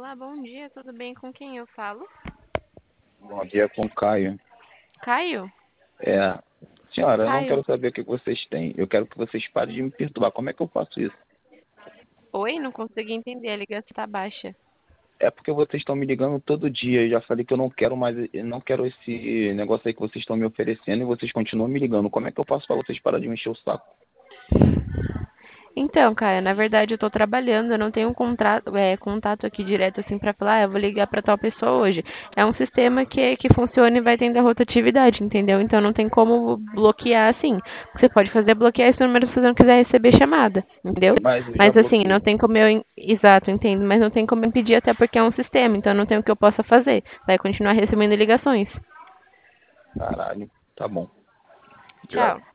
Olá, bom dia, tudo bem? Com quem eu falo? Bom dia com o Caio. Caio? É, senhora, eu não Caio. quero saber o que vocês têm. Eu quero que vocês parem de me perturbar. Como é que eu faço isso? Oi, não consegui entender, a ligação tá baixa. É porque vocês estão me ligando todo dia. Eu já falei que eu não quero mais, eu não quero esse negócio aí que vocês estão me oferecendo e vocês continuam me ligando. Como é que eu faço para vocês pararem de me encher o saco? Então, Caio, na verdade eu tô trabalhando, eu não tenho um contato aqui direto assim pra falar, eu vou ligar pra tal pessoa hoje. É um sistema que funciona e vai tendo a rotatividade, entendeu? Então não tem como bloquear assim. O que você pode fazer é bloquear esse número se você não quiser receber chamada, entendeu? Mas eu já Mas assim, não bloqueei. tem como Exato, entendo, mas não tem como impedir até porque é um sistema, então não tem o que eu possa fazer. Vai continuar recebendo ligações. Caralho, tá bom. Já Tchau.